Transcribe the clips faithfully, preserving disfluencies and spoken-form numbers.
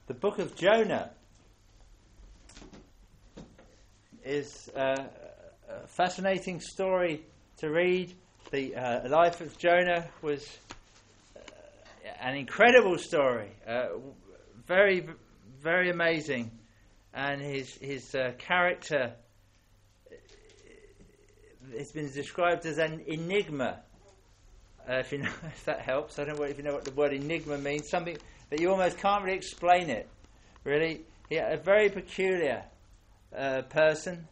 The book of Jonah is uh, a fascinating story to read. The uh, life of Jonah was uh, an incredible story, uh, very, very amazing, and his his uh, character has been described as an enigma. Uh, if you know, if that helps, I don't know if you know what the word enigma means. Something that you almost can't really explain it. Really, yeah, a very peculiar uh, person.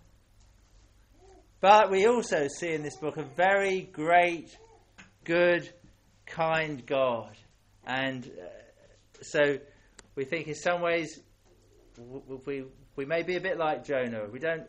But we also see in this book a very great, good, kind God, and uh, so we think in some ways w- we we may be a bit like Jonah. We don't.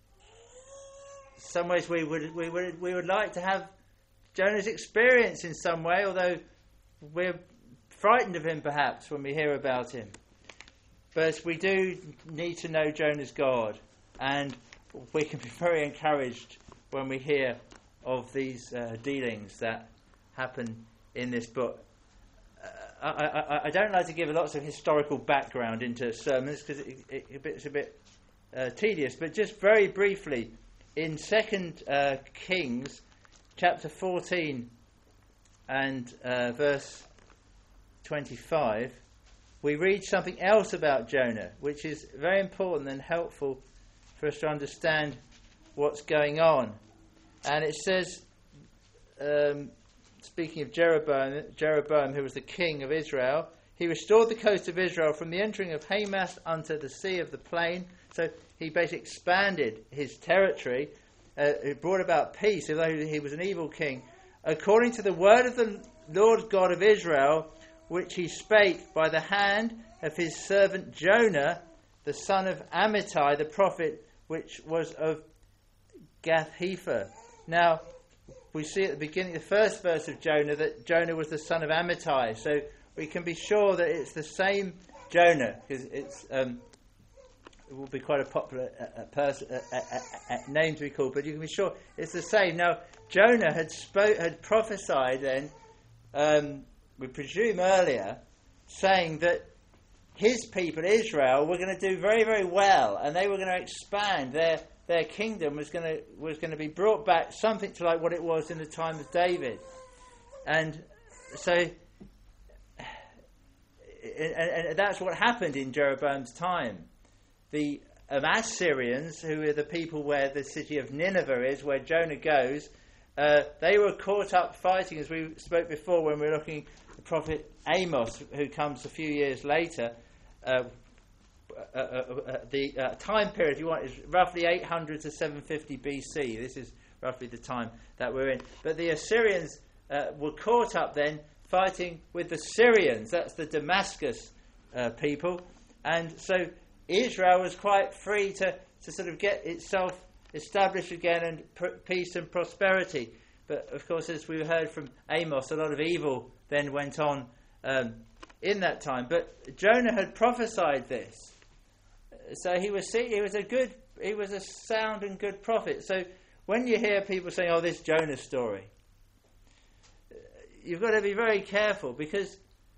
In some ways we would we would we would like to have Jonah's experience in some way, although we're frightened of him perhaps when we hear about him. But we do need to know Jonah's God, and we can be very encouraged when we hear of these uh, dealings that happen in this book. Uh, I, I, I don't like to give lots of historical background into sermons because it, it, it's a bit uh, tedious, but just very briefly, in Second uh, Kings, chapter fourteen and uh, verse twenty-five, we read something else about Jonah, which is very important and helpful for us to understand what's going on. And it says, um, speaking of Jeroboam, Jeroboam, who was the king of Israel, he restored the coast of Israel from the entering of Hamath unto the sea of the plain. So he basically expanded his territory. Uh, it brought about peace, although he was an evil king, according to the word of the Lord God of Israel, which he spake by the hand of his servant Jonah, the son of Amittai, the prophet, which was of Gath-hepher. Now, we see at the beginning, the first verse of Jonah, that Jonah was the son of Amittai. So we can be sure that it's the same Jonah, because it's um, it will be quite a popular uh, person, uh, uh, uh, uh, name to be called, but you can be sure it's the same. Now, Jonah had spoke, had prophesied then, um, we presume earlier, saying that his people, Israel, were going to do very, very well, and they were going to expand. Their their kingdom was going to was going to be brought back something to like what it was in the time of David, and so and, and that's what happened in Jeroboam's time. The um, Assyrians, who are the people where the city of Nineveh is, where Jonah goes, uh, they were caught up fighting, as we spoke before when we were looking at the prophet Amos, who comes a few years later. Uh, uh, uh, uh, the uh, time period, if you want, is roughly eight hundred to seven fifty B C. This is roughly the time that we're in. But the Assyrians uh, were caught up then fighting with the Syrians. That's the Damascus uh, people. And so Israel was quite free to, to sort of get itself established again and pr- peace and prosperity. But of course, as we heard from Amos, a lot of evil then went on um, in that time. But Jonah had prophesied this, so he was he was a good he was a sound and good prophet. So when you hear people saying, "Oh, this Jonah story," you've got to be very careful, because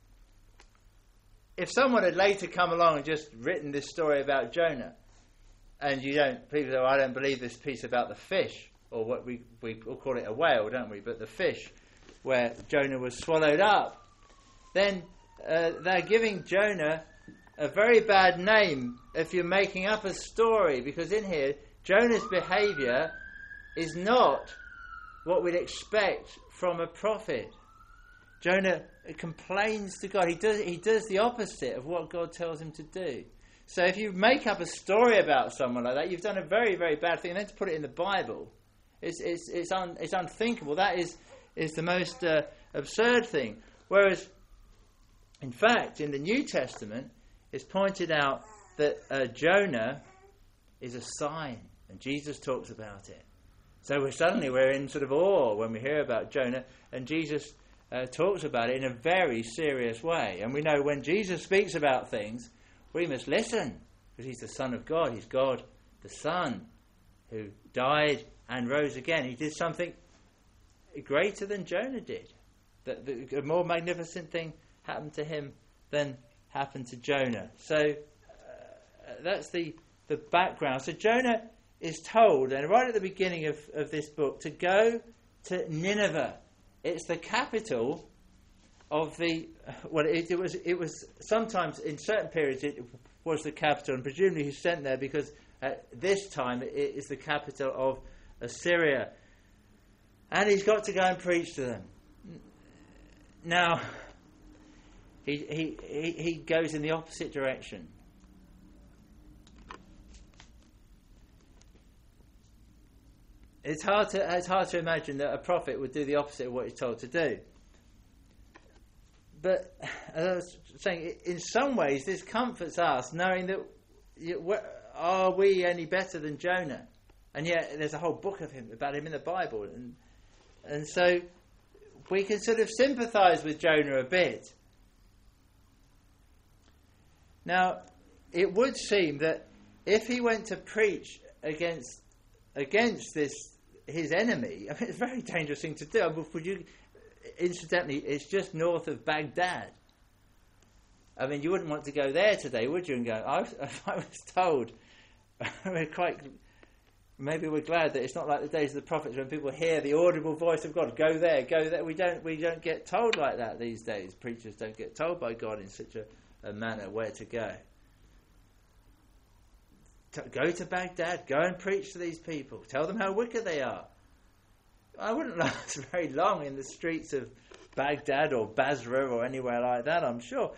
if someone had later come along and just written this story about Jonah, and you don't, people say, oh, "I don't believe this piece about the fish," or what we we all call it a whale, don't we? But the fish, where Jonah was swallowed up, then uh, they're giving Jonah a very bad name if you're making up a story, because in here Jonah's behaviour is not what we'd expect from a prophet. Jonah complains to God. He does he does the opposite of what God tells him to do. So if you make up a story about someone like that, you've done a very, very bad thing. And then to put it in the Bible, it's it's it's, un, it's unthinkable. That is is the most uh, absurd thing. Whereas, in fact, in the New Testament, it's pointed out that uh, Jonah is a sign, and Jesus talks about it. So we're suddenly we're in sort of awe when we hear about Jonah, and Jesus uh, talks about it in a very serious way. And we know when Jesus speaks about things, we must listen, because he's the Son of God. He's God the Son, who died and rose again. He did something greater than Jonah did. That a more magnificent thing happened to him than happened to Jonah. So uh, that's the, the background. So Jonah is told, and right at the beginning of, of this book, to go to Nineveh. It's the capital of the, well, it, it was it was sometimes in certain periods it was the capital, and presumably he's sent there because at this time it is the capital of Assyria. And he's got to go and preach to them. Now, he he he, he goes in the opposite direction. It's hard to it's hard to imagine that a prophet would do the opposite of what he's told to do. But as I was saying, in some ways, this comforts us, knowing that you, are we any better than Jonah? And yet, there's a whole book of him about him in the Bible, and and so we can sort of sympathise with Jonah a bit. Now, it would seem that if he went to preach against against this his enemy, I mean, it's a very dangerous thing to do. I mean, would you? Incidentally, it's just north of Baghdad. I mean, you wouldn't want to go there today, would you? And go, I, if I was told, we're quite, maybe we're glad that it's not like the days of the prophets when people hear the audible voice of God. Go there, go there. We don't, we don't get told like that these days. Preachers don't get told by God in such a, a manner where to go. To go to Baghdad. Go and preach to these people. Tell them how wicked they are. I wouldn't last very long in the streets of Baghdad or Basra or anywhere like that, I'm sure.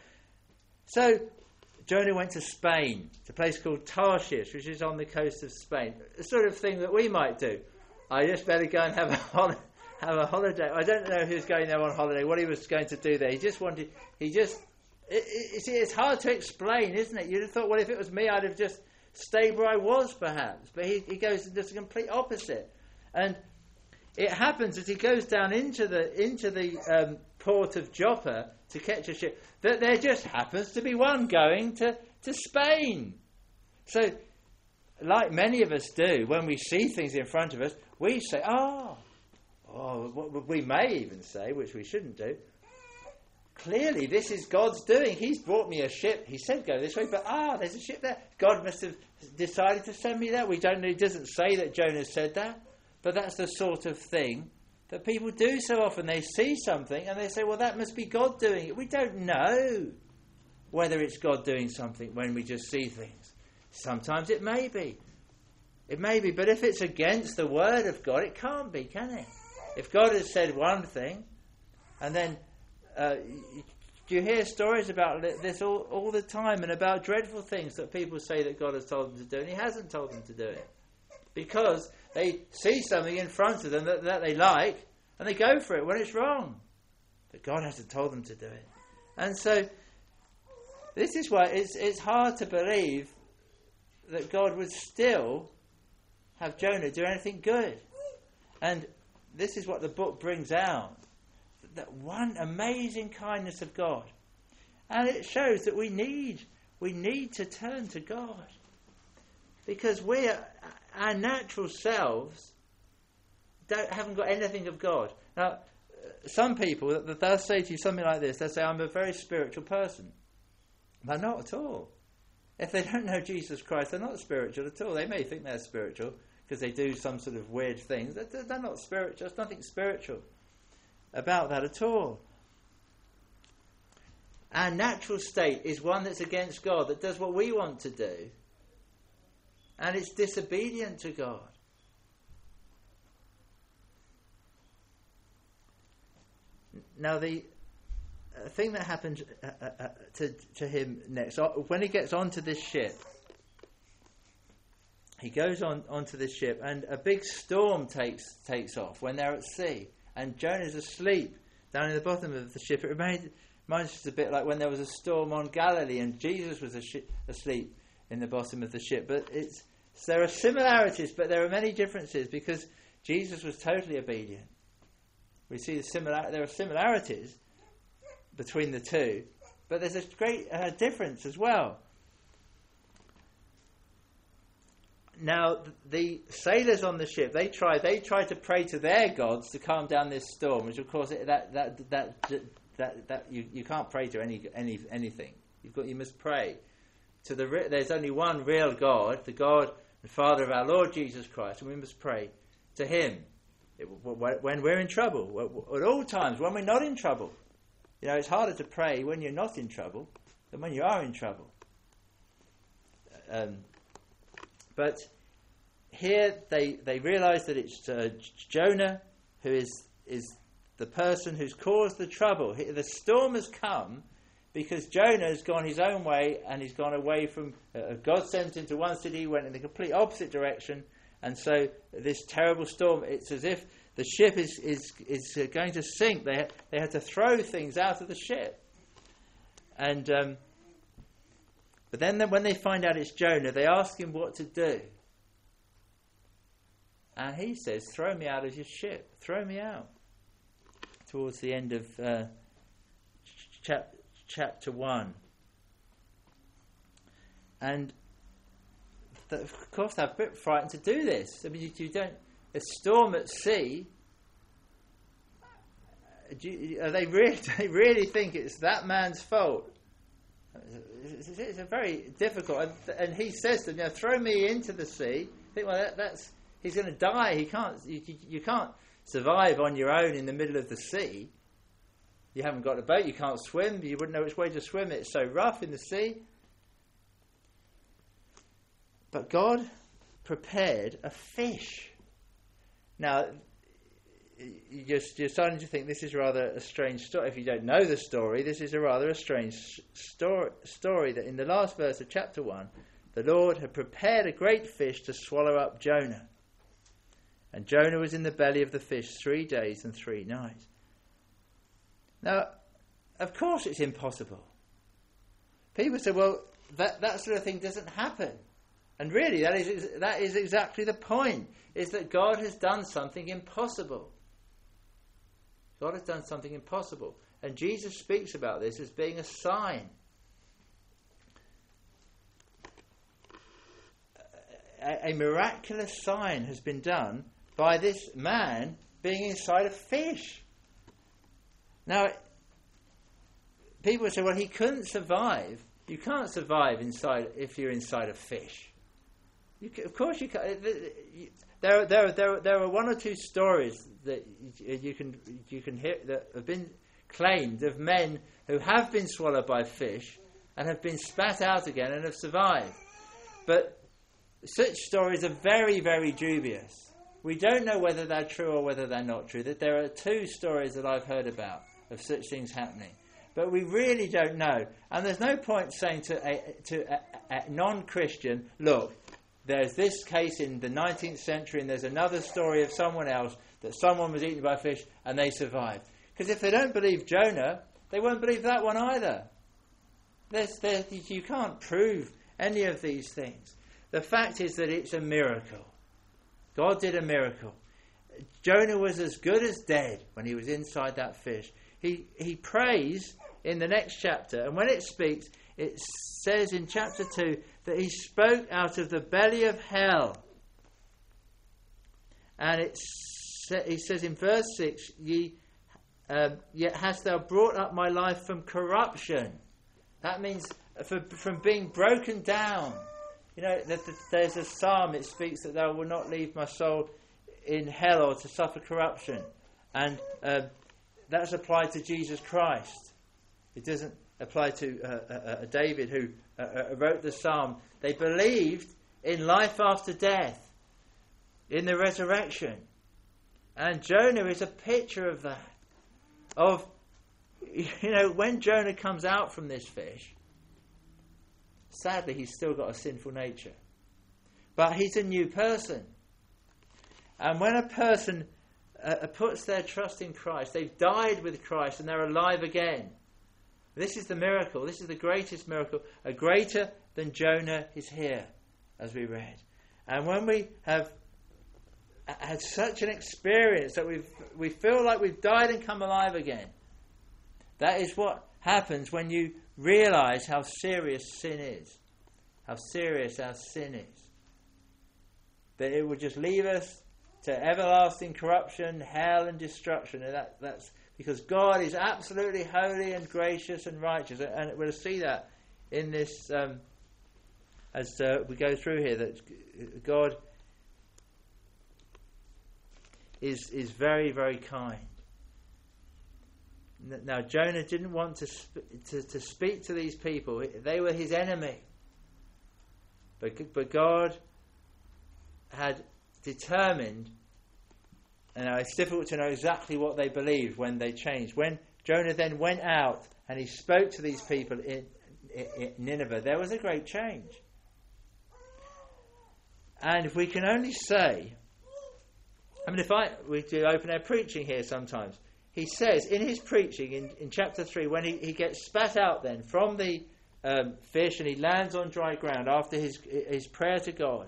So Jonah went to Spain, to a place called Tarshish, which is on the coast of Spain. The sort of thing that we might do. I just better go and have a hol- have a holiday. I don't know who was going there on holiday, what he was going to do there. He just wanted, he just, it, it, see, it's hard to explain, isn't it? You'd have thought, well, if it was me, I'd have just stayed where I was, perhaps. But he, he goes and does the complete opposite. And it happens as he goes down into the into the um, port of Joppa to catch a ship that there just happens to be one going to, to Spain. So, like many of us do, when we see things in front of us, we say, oh, oh what we may even say, which we shouldn't do, clearly this is God's doing. He's brought me a ship. He said go this way, but ah, there's a ship there. God must have decided to send me there. We don't know. It doesn't say that Jonah said that. But that's the sort of thing that people do so often. They see something and they say, well, that must be God doing it. We don't know whether it's God doing something when we just see things. Sometimes it may be. It may be. But if it's against the word of God, it can't be, can it? If God has said one thing, and then uh, do you hear stories about this all, all the time, and about dreadful things that people say that God has told them to do, and he hasn't told them to do it. Because they see something in front of them that, that they like, and they go for it when it's wrong. But God hasn't told them to do it. And so, this is why it's, it's hard to believe that God would still have Jonah do anything good. And this is what the book brings out. That one amazing kindness of God. And it shows that we need, we need to turn to God. Because we are, our natural selves don't, haven't got anything of God. Now, some people, they'll say to you something like this. They'll say, I'm a very spiritual person. But not at all. If they don't know Jesus Christ, they're not spiritual at all. They may think they're spiritual because they do some sort of weird things. They're, they're not spiritual. There's nothing spiritual about that at all. Our natural state is one that's against God, that does what we want to do. And it's disobedient to God. Now, the uh, thing that happened uh, uh, to, to him next, when he gets onto this ship, he goes on onto this ship, and a big storm takes takes off when they're at sea, and Jonah's asleep down in the bottom of the ship. It reminds, reminds us a bit like when there was a storm on Galilee, and Jesus was a sh- asleep in the bottom of the ship. But it's so there are similarities, but there are many differences, because Jesus was totally obedient. We see the similar. There are similarities between the two, but there's a great uh, difference as well. Now, the sailors on the ship, they try they try to pray to their gods to calm down this storm, which of course that that that that, that you, you can't pray to any any anything. You've got, you must pray to the. Re- there's only one real God, the God and Father of our Lord Jesus Christ, and we must pray to Him it, when we're in trouble, at all times, when we're not in trouble. You know, it's harder to pray when you're not in trouble than when you are in trouble. Um, but here they they realise that it's uh, Jonah who is is the person who's caused the trouble. He, the storm has come because Jonah has gone his own way, and he's gone away from uh, God sent him to one city, went in the complete opposite direction, and so this terrible storm. It's as if the ship is is is going to sink. They they had to throw things out of the ship, and um, but then when they find out it's Jonah, they ask him what to do, and he says, "Throw me out of your ship. Throw me out." Towards the end of uh, chap- chapter one, and th- of course they're a bit frightened to do this. I mean, you, you don't. A storm at sea. Do you, are they really? Do they really think it's that man's fault? It's, it's a very difficult. And, and he says to them, "You know, throw me into the sea." I think, well, that, that's he's going to die. He can't. You, you, you can't survive on your own in the middle of the sea. You haven't got a boat. You can't swim. You wouldn't know which way to swim. It's so rough in the sea. But God prepared a fish. Now, you're, you're starting to think this is rather a strange story. If you don't know the story, this is a rather a strange story, story that in the last verse of chapter one, the Lord had prepared a great fish to swallow up Jonah. And Jonah was in the belly of the fish three days and three nights. Now, of course it's impossible. People say, well, that, that sort of thing doesn't happen. And really, that is that is exactly the point, is that God has done something impossible. God has done something impossible. And Jesus speaks about this as being a sign. A, a miraculous sign has been done by this man being inside a fish. Now, people say, well, he couldn't survive. You can't survive inside if you're inside a fish. You can, of course you can. There, there, there, there are one or two stories that you can you can hear that have been claimed of men who have been swallowed by fish and have been spat out again and have survived. But such stories are very, very dubious. We don't know whether they're true or whether they're not true. That there are two stories that I've heard about of such things happening, but we really don't know. And there's no point saying to a, to a, a non-Christian, look, there's this case in the nineteenth century and there's another story of someone else that someone was eaten by fish and they survived. Because if they don't believe Jonah, they won't believe that one either. There's, there's, you can't prove any of these things. The fact is that it's a miracle. God did a miracle. Jonah was as good as dead when he was inside that fish. He he prays in the next chapter, and when it speaks, it says in chapter two that he spoke out of the belly of hell. And it he says in verse six, Ye, um, yet hast thou brought up my life from corruption. That means for, from being broken down. You know, that the, there's a psalm, it speaks that thou will not leave my soul in hell or to suffer corruption. And uh, that's applied to Jesus Christ. It doesn't apply to uh, uh, uh, David, who uh, uh, wrote the psalm. They believed in life after death, in the resurrection. And Jonah is a picture of that. Of, you know, when Jonah comes out from this fish, sadly he's still got a sinful nature. But he's a new person. And when a person uh, puts their trust in Christ, they've died with Christ and they're alive again. This is the miracle. This is the greatest miracle. A greater than Jonah is here, as we read. And when we have had such an experience that we we feel like we've died and come alive again, that is what happens when you realise how serious sin is. How serious our sin is. That it will just leave us to everlasting corruption, hell and destruction. And that, that's because God is absolutely holy and gracious and righteous. And we'll see that in this, um, as uh, we go through here, that God is is very, very kind. Now, Jonah didn't want to, sp- to to speak to these people. They were his enemy. But, but God had determined, and it's difficult to know exactly what they believed when they changed. When Jonah then went out and he spoke to these people in, in, in Nineveh, there was a great change. And if we can only say, I mean, if I we do open air preaching here sometimes, he says in his preaching in, in chapter three, when he, he gets spat out then from the um, fish and he lands on dry ground after his his prayer to God,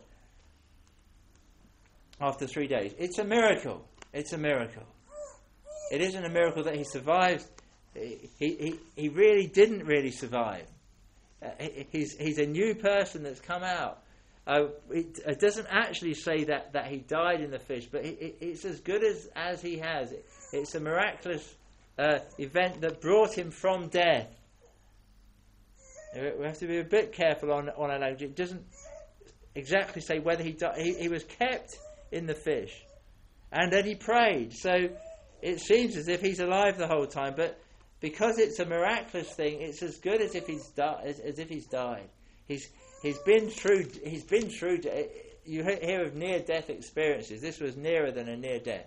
after three days, it's a miracle. It's a miracle. It isn't a miracle that he survived. He he, he really didn't really survive. Uh, he, he's he's a new person that's come out. Uh, it, it doesn't actually say that, that he died in the fish, but it, it, it's as good as, as he has. It, it's a miraculous uh, event that brought him from death. We have to be a bit careful on, on our language. It doesn't exactly say whether he died. He, he was kept in the fish. And then he prayed. So it seems as if he's alive the whole time, but because it's a miraculous thing, it's as good as if he's di- as, as if he's died. He's He's been through. He's been through. You hear of near-death experiences. This was nearer than a near death.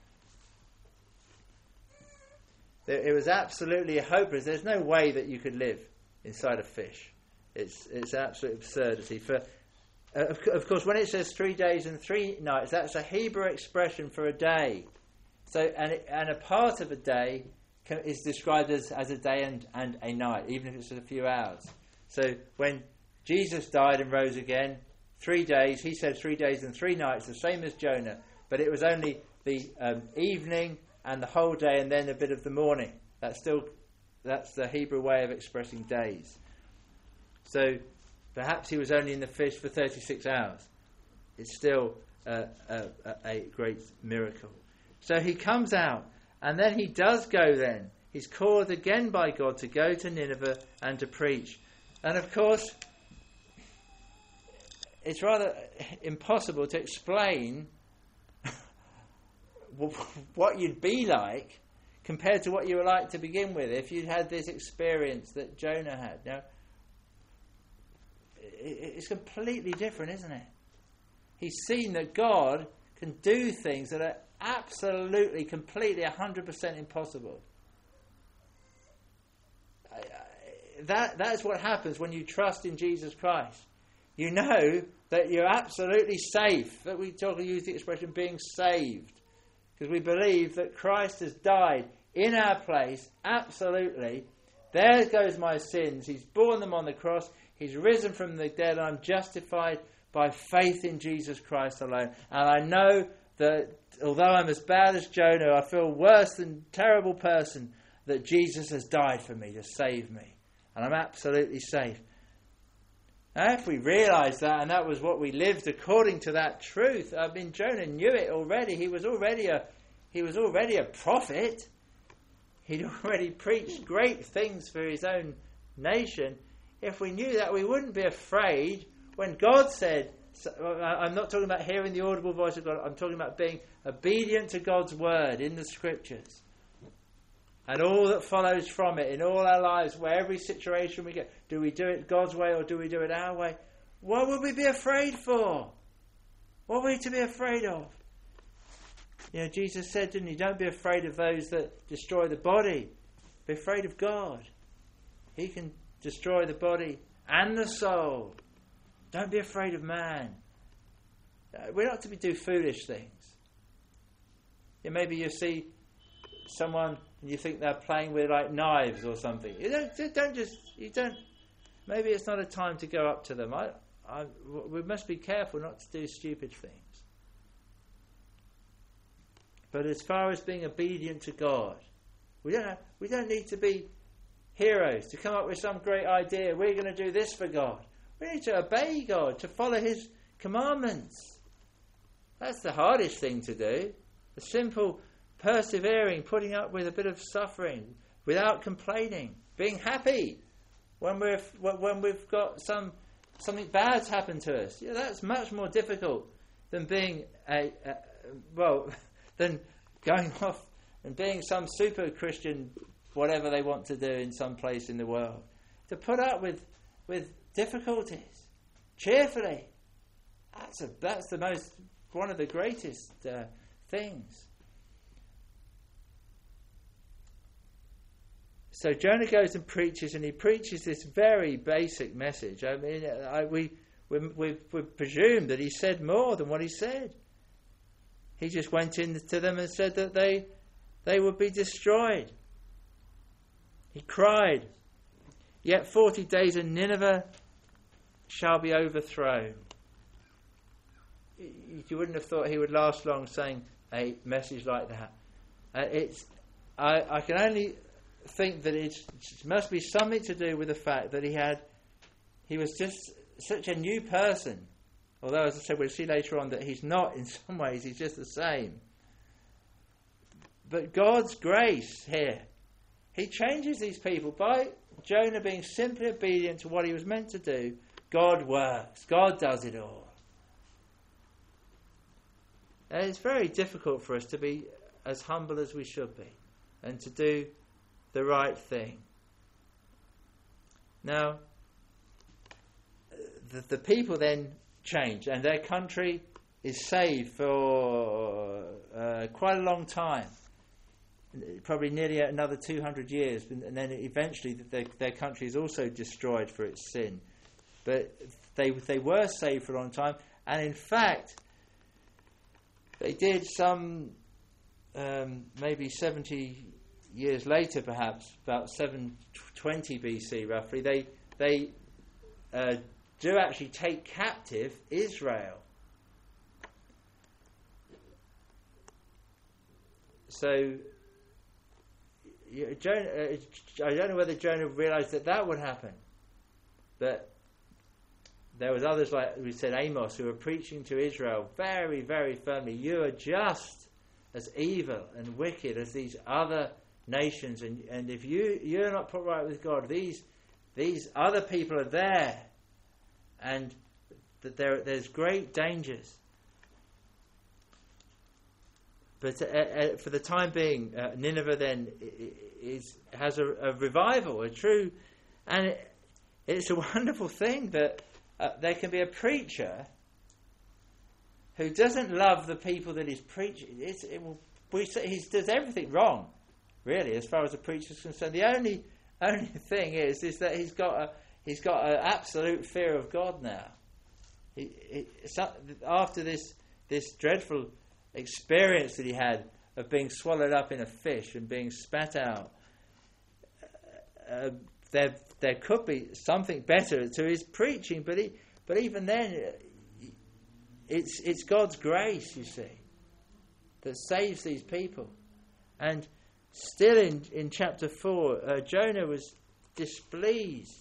It was absolutely hopeless. There's no way that you could live inside a fish. It's it's absolute absurdity. For uh, of, of course, when it says three days and three nights, that's a Hebrew expression for a day. So and it, and a part of a day can, is described as, as a day and, and a night, even if it's a few hours. So when Jesus died and rose again, three days, he said three days and three nights, the same as Jonah, but it was only the um, evening and the whole day and then a bit of the morning. That's still, that's the Hebrew way of expressing days. So perhaps he was only in the fish for thirty-six hours. It's still uh, a, a great miracle. So he comes out and then he does go then. He's called again by God to go to Nineveh and to preach. And of course, it's rather impossible to explain what you'd be like compared to what you were like to begin with if you'd had this experience that Jonah had. Now, it's completely different, isn't it? He's seen that God can do things that are absolutely, completely, one hundred percent impossible. That, that is what happens when you trust in Jesus Christ. You know that you're absolutely safe. That we talk and use the expression being saved. Because we believe that Christ has died in our place, absolutely. There goes my sins. He's borne them on the cross. He's risen from the dead. I'm justified by faith in Jesus Christ alone. And I know that although I'm as bad as Jonah, I feel worse than a terrible person, that Jesus has died for me to save me. And I'm absolutely safe. Now, if we realise that, and that was what we lived according to that truth, I mean, Jonah knew it already. He was already a, he was already a prophet. He'd already preached great things for his own nation. If we knew that, we wouldn't be afraid when God said, I'm not talking about hearing the audible voice of God, I'm talking about being obedient to God's word in the scriptures. And all that follows from it in all our lives, where every situation we get, do we do it God's way or do we do it our way? What would we be afraid for? What are we to be afraid of? You know, Jesus said, didn't he, don't be afraid of those that destroy the body. Be afraid of God. He can destroy the body and the soul. Don't be afraid of man. We're not to be do foolish things. Yeah, maybe you see someone and you think they're playing with like knives or something. You don't, don't just, you don't, maybe it's not a time to go up to them. I, I, we must be careful not to do stupid things. But as far as being obedient to God, we don't have, we don't need to be heroes to come up with some great idea. We're going to do this for God. We need to obey God, to follow his commandments. That's the hardest thing to do. The simple persevering, putting up with a bit of suffering without complaining, being happy when we're when we've got some something bad's happened to us. Yeah, that's much more difficult than being a, a well than going off and being some super Christian, whatever they want to do in some place in the world. To put up with with difficulties cheerfully. That's a, that's the most one of the greatest uh, things. So Jonah goes and preaches, and he preaches this very basic message. I mean, I, we, we we we presume that he said more than what he said. He just went in to them and said that they they would be destroyed. He cried, "Yet forty days and Nineveh shall be overthrown." You wouldn't have thought he would last long saying a message like that. Uh, it's I, I can only think that it must be something to do with the fact that he had he was just such a new person. Although, as I said, we'll see later on that he's not in some ways, he's just the same. But God's grace here, he changes these people. By Jonah being simply obedient to what he was meant to do, God works. God does it all. And it's very difficult for us to be as humble as we should be and to do the right thing. Now, the, the people then change, and their country is saved for uh, quite a long time, probably nearly another two hundred years, and then eventually their, their country is also destroyed for its sin. But they they were saved for a long time, and in fact, they did some um, maybe seventy years later, perhaps about seven twenty B C, roughly. They they uh, do actually take captive Israel. So, Jonah, uh, I don't know whether Jonah realised that that would happen, but there was others, like we said, Amos, who were preaching to Israel very, very firmly. You are just as evil and wicked as these other nations, and, and if you, you're not put right with God, these these other people are there, and that there there's great dangers. But uh, uh, for the time being, uh, Nineveh then is has a, a revival, a true, and it, it's a wonderful thing that uh, there can be a preacher who doesn't love the people that he's preaching. It's, it will, we say he does everything wrong, really, as far as the preacher is concerned. The only only thing is is that he's got a he's got an absolute fear of God now. He, he, so, after this this dreadful experience that he had of being swallowed up in a fish and being spat out, uh, there there could be something better to his preaching, but he, but even then, it's it's God's grace, you see, that saves these people. And still in, in chapter four, uh, Jonah was displeased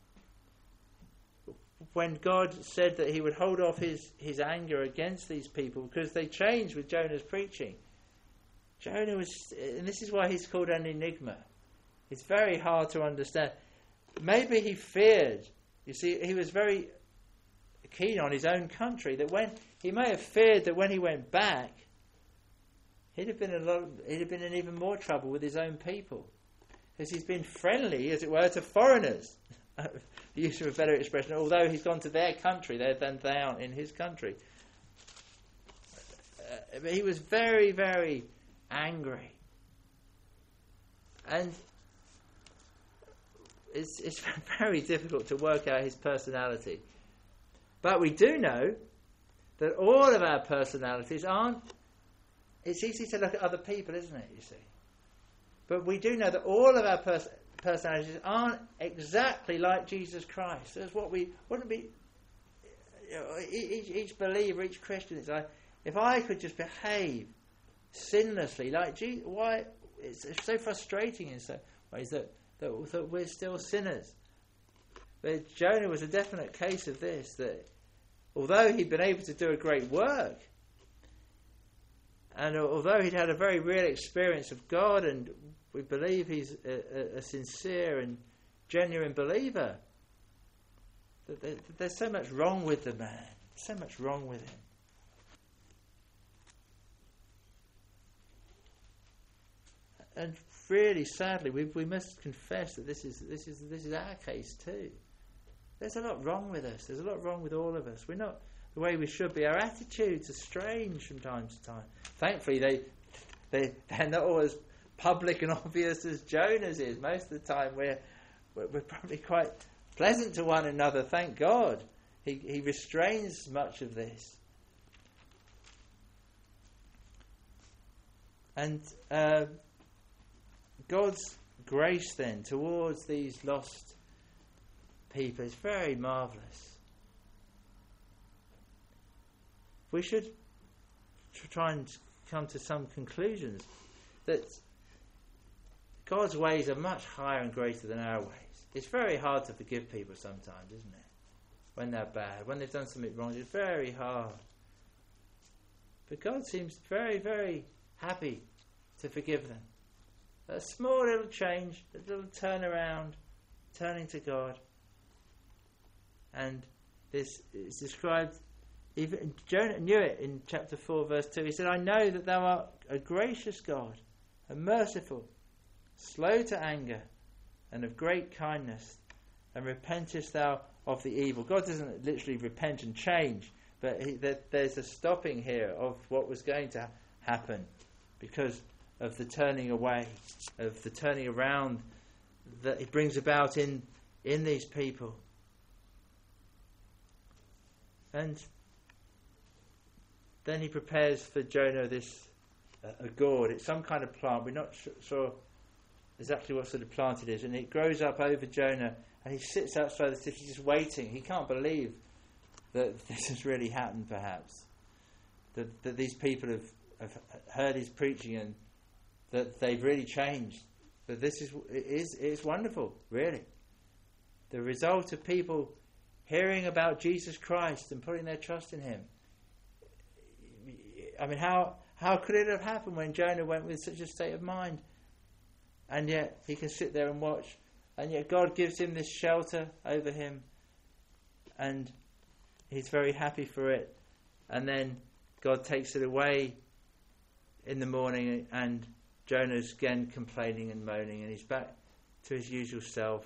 when God said that he would hold off his, his anger against these people because they changed with Jonah's preaching. Jonah was, and this is why he's called an enigma. It's very hard to understand. Maybe he feared, you see, he was very keen on his own country, that when, he may have feared that when he went back, he'd have been a lot, he'd have been in even more trouble with his own people. Because he's been friendly, as it were, to foreigners. The use of a better expression, although he's gone to their country, then they aren't in his country. Uh, but he was very, very angry. And it's, it's very difficult to work out his personality. But we do know that all of our personalities aren't... It's easy to look at other people, isn't it, you see? But we do know that all of our pers- personalities aren't exactly like Jesus Christ. That's what we... Wouldn't be... You know, each, each believer, each Christian is like, if I could just behave sinlessly like Jesus... Why... It's, it's so frustrating in some ways that, that, that we're still sinners. But Jonah was a definite case of this, that although he'd been able to do a great work, and although he'd had a very real experience of God, and we believe he's a, a, a sincere and genuine believer. There's so much wrong with the man. So much wrong with him. And really, sadly, we we must confess that this is this is this is our case too. There's a lot wrong with us. There's a lot wrong with all of us. We're not the way we should be. Our attitudes are strange from time to time. Thankfully, they they they're not always public and obvious as Jonah's is. Most of the time, we're we're, we're probably quite pleasant to one another. Thank God, He He restrains much of this. And uh, God's grace then towards these lost people is very marvellous. We should try and come to some conclusions that God's ways are much higher and greater than our ways. It's very hard to forgive people sometimes, isn't it? When they're bad, when they've done something wrong, it's very hard. But God seems very, very happy to forgive them. A small little change, a little turn around, turning to God. And this is described, even Jonah knew it in chapter four, verse two. He said, I know that thou art a gracious God, and merciful, slow to anger, and of great kindness, and repentest thou of the evil. God doesn't literally repent and change, but he, that there's a stopping here of what was going to happen because of the turning away, of the turning around that it brings about in, in these people. And then he prepares for Jonah this uh, a gourd. It's some kind of plant. We're not sh- sure exactly what sort of plant it is. And it grows up over Jonah, and he sits outside the city just waiting. He can't believe that this has really happened, perhaps. That, that these people have, have heard his preaching and that they've really changed. But this is it is it's wonderful, really. The result of people hearing about Jesus Christ and putting their trust in him. I mean, how how could it have happened when Jonah went with such a state of mind? And yet he can sit there and watch. And yet God gives him this shelter over him. And he's very happy for it. And then God takes it away in the morning, and Jonah's again complaining and moaning, and he's back to his usual self.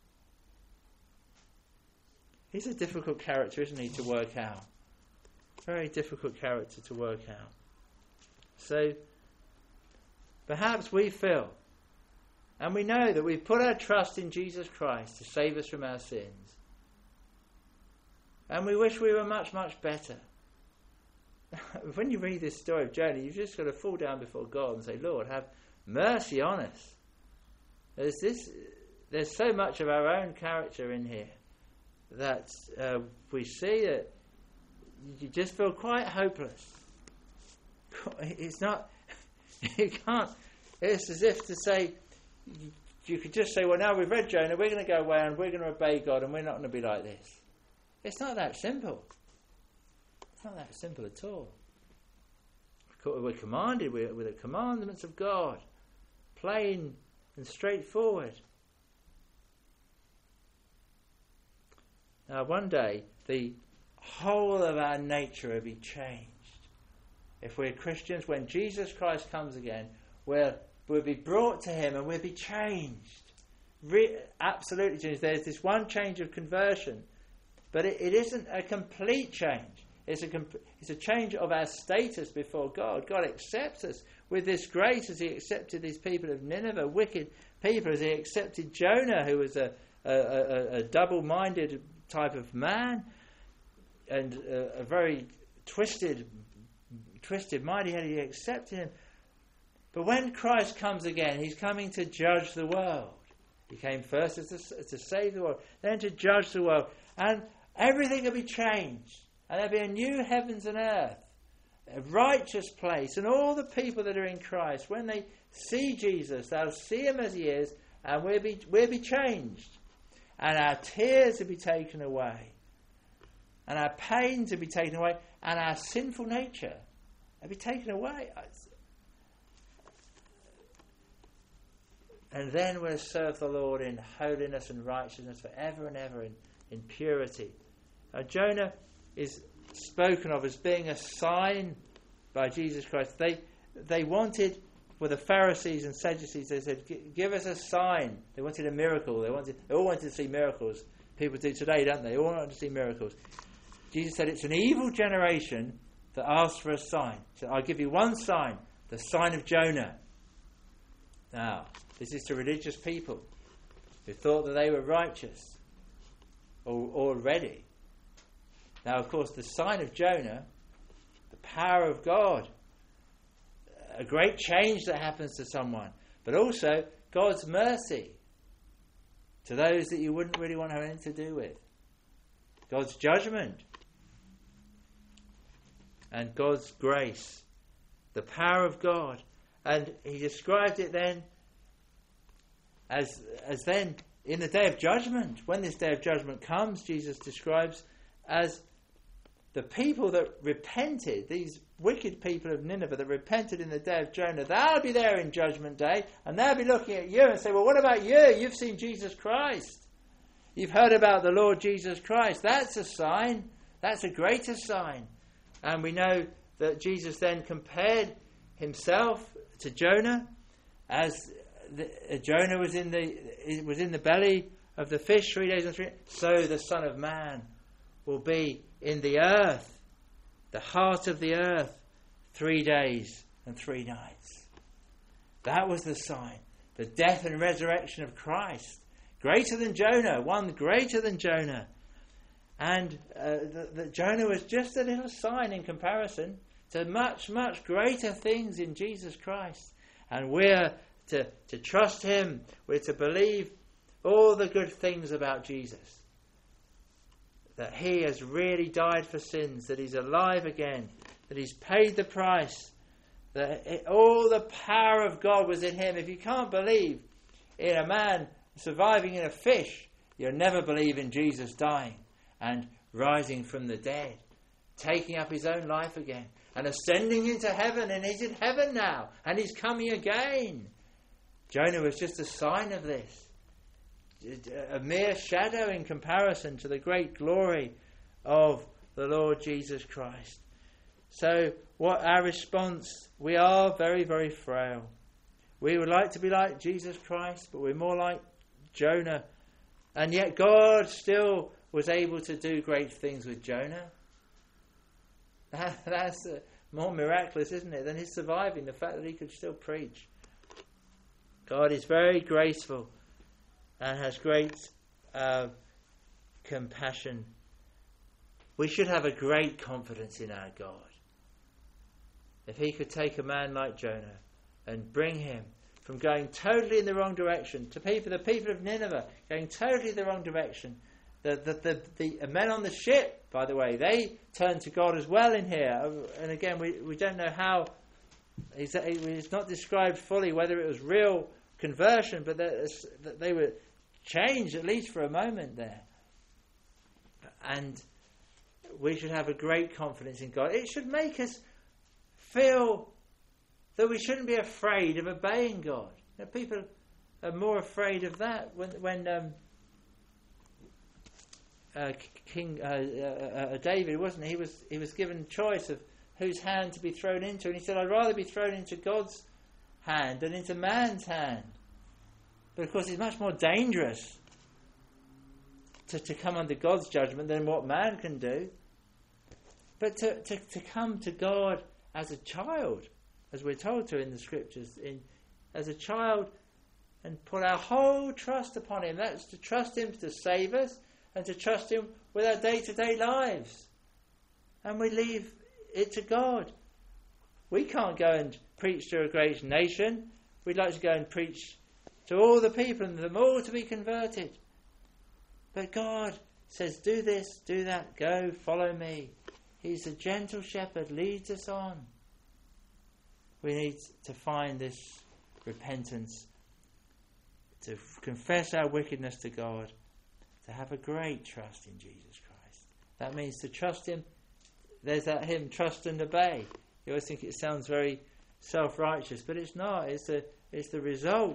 He's a difficult character, isn't he, to work out? Very difficult character to work out. So, perhaps we feel, and we know that we've put our trust in Jesus Christ to save us from our sins. And we wish we were much, much better. When you read this story of Jonah, you've just got to fall down before God and say, Lord, have mercy on us. There's this. There's so much of our own character in here that uh, we see that you just feel quite hopeless. It's not, you can't, it's as if to say, you could just say, well, now we've read Jonah, we're going to go away and we're going to obey God and we're not going to be like this. It's not that simple. It's not that simple at all. We're commanded with the commandments of God, plain and straightforward. Now, one day, the whole of our nature will be changed. If we're Christians, when Jesus Christ comes again, we'll, we'll be brought to him and we'll be changed. Re- absolutely changed. There's this one change of conversion, but it, it isn't a complete change. It's a, comp- it's a change of our status before God. God accepts us with this grace as he accepted these people of Nineveh, wicked people, as he accepted Jonah, who was a, a, a, a double-minded type of man and a, a very twisted twisted mind. He had he accepted him. But when Christ comes again, he's coming to judge the world. He came first as to, to save the world, then to judge the world. And everything will be changed. And there'll be a new heavens and earth, a righteous place. And all the people that are in Christ, when they see Jesus, they'll see him as he is, and we'll be, we'll be changed. And our tears will be taken away. And our pains will be taken away. And our sinful nature will be taken away. and then we'll serve the Lord in holiness and righteousness forever and ever, in, in purity. Now, Jonah is spoken of as being a sign by Jesus Christ. They they wanted, for the Pharisees and Sadducees, they said, give us a sign. They wanted a miracle. They wanted, they all wanted to see miracles. People do today, don't they? They all want to see miracles. Jesus said, it's an evil generation that asks for a sign. He said, I'll give you one sign, the sign of Jonah. Now, this is to religious people who thought that they were righteous already. Now, of course, the sign of Jonah, the power of God, a great change that happens to someone, but also God's mercy to those that you wouldn't really want to have anything to do with. God's judgment and God's grace, the power of God. And he described it then as as then in the day of judgment, when this day of judgment comes, Jesus describes as the people that repented, these wicked people of Nineveh that repented in the day of Jonah, they'll be there in judgment day, and they'll be looking at you and say, well, what about you? You've seen Jesus Christ. You've heard about the Lord Jesus Christ. That's a sign. That's a greater sign. And we know that Jesus then compared himself to Jonah, as the, uh, Jonah was in the was in the belly of the fish three days and three nights. So the Son of Man will be in the earth, the heart of the earth, three days and three nights. That was the sign, the death and resurrection of Christ, greater than Jonah, one greater than Jonah. And uh, that Jonah was just a little sign in comparison to much, much greater things in Jesus Christ. And we're to, to trust him. We're to believe all the good things about Jesus. That he has really died for sins, that he's alive again, that he's paid the price, that it, all the power of God was in him. If you can't believe in a man surviving in a fish, you'll never believe in Jesus dying and rising from the dead, taking up his own life again, and ascending into heaven, and he's in heaven now, and he's coming again. Jonah was just a sign of this, a mere shadow in comparison to the great glory of the Lord Jesus Christ. So what our response? We are very, very frail. We would like to be like Jesus Christ, but we're more like Jonah. And yet God still was able to do great things with Jonah. That, that's uh, more miraculous, isn't it, than his surviving, the fact that he could still preach. God is very graceful and has great uh, compassion. We should have a great confidence in our God. If he could take a man like Jonah and bring him from going totally in the wrong direction to people, the people of Nineveh going totally in the wrong direction. The, the, the, the men on the ship, by the way, they turned to God as well in here. And again, we, we don't know how, it's not described fully whether it was real conversion, but that they were changed at least for a moment there. And we should have a great confidence in God. It should make us feel that we shouldn't be afraid of obeying God. You know, people are more afraid of that when when um, uh, King uh, uh, uh, David, wasn't he? He was he was given choice of whose hand to be thrown into, and he said, "I'd rather be thrown into God's hand than into man's hand." But of course, it's much more dangerous to, to come under God's judgment than what man can do. But to, to, to come to God as a child, as we're told to in the scriptures, in as a child, and put our whole trust upon him. That's to trust him to save us and to trust him with our day-to-day lives. And we leave it to God. We can't go and preach to a great nation. We'd like to go and preach to all the people and them all to be converted. But God says, do this, do that, go, follow me. He's a gentle shepherd, leads us on. We need to find this repentance, to confess our wickedness to God, to have a great trust in Jesus Christ. That means to trust him. There's that hymn, trust and obey. You always think it sounds very self-righteous, but it's not. It's the, it's the result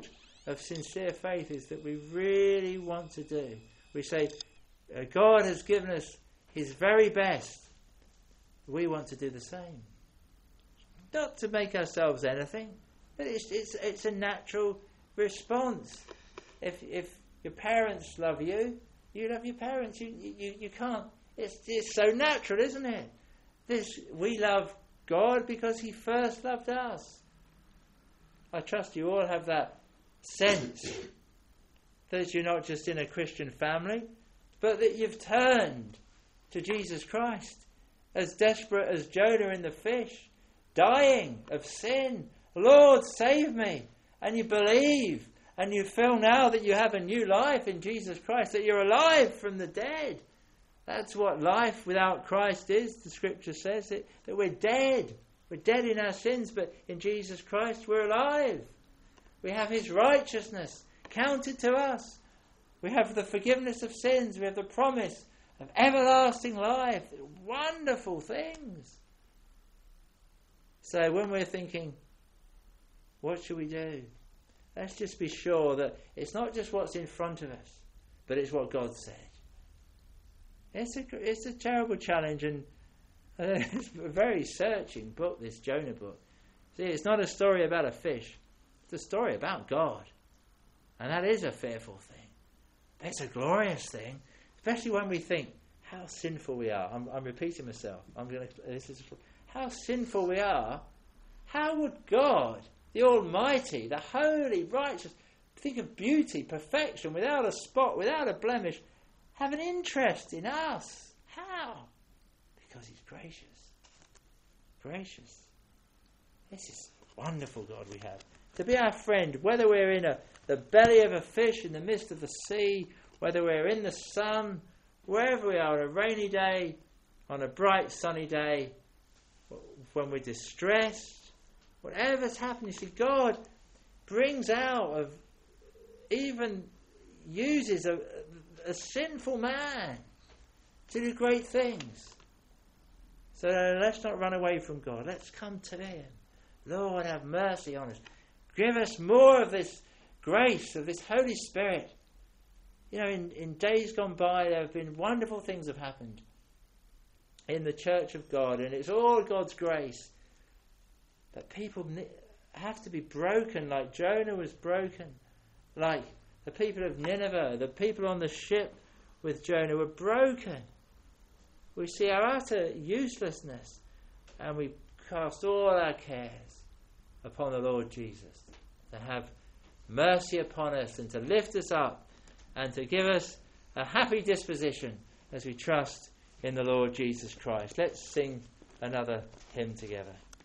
of sincere faith is that we really want to do. We say, uh, God has given us his very best. We want to do the same. Not to make ourselves anything, but it's it's it's a natural response. If if your parents love you, you love your parents. You you, you can't. It's it's so natural, isn't it? This we love God because he first loved us. I trust you all have that sense that you're not just in a Christian family, but that you've turned to Jesus Christ, as desperate as Jonah in the fish, dying of sin. Lord, save me. And you believe, and you feel now that you have a new life in Jesus Christ, that you're alive from the dead. That's what life without Christ is. The scripture says it, that we're dead. We're dead in our sins, but in Jesus Christ we're alive. We have his righteousness counted to us. We have the forgiveness of sins. We have the promise of everlasting life. Wonderful things. So when we're thinking, what should we do? Let's just be sure that it's not just what's in front of us, but it's what God said. It's a, it's a terrible challenge, and uh, it's a very searching book, this Jonah book. See, it's not a story about a fish. It's a story about God. And that is a fearful thing. It's a glorious thing, especially when we think how sinful we are. I'm, I'm repeating myself. I'm going to. This is how sinful we are. How would God, the Almighty, the holy, righteous, think of beauty, perfection, without a spot, without a blemish, have an interest in us? How? Because he's gracious. Gracious. This is wonderful God we have. To be our friend, whether we're in a, the belly of a fish in the midst of the sea, whether we're in the sun, wherever we are, on a rainy day, on a bright sunny day, when we're distressed, whatever's happening, you see, God brings out of, even uses a, a sinful man to do great things. So let's not run away from God. Let's come to him. Lord, have mercy on us. Give us more of this grace, of this Holy Spirit. You know, in, in days gone by, there have been wonderful things have happened in the church of God, and it's all God's grace. But people have to be broken like Jonah was broken, like the people of Nineveh, the people on the ship with Jonah were broken. We see our utter uselessness, and we cast all our cares upon the Lord Jesus, to have mercy upon us and to lift us up and to give us a happy disposition as we trust in the Lord Jesus Christ. Let's sing another hymn together.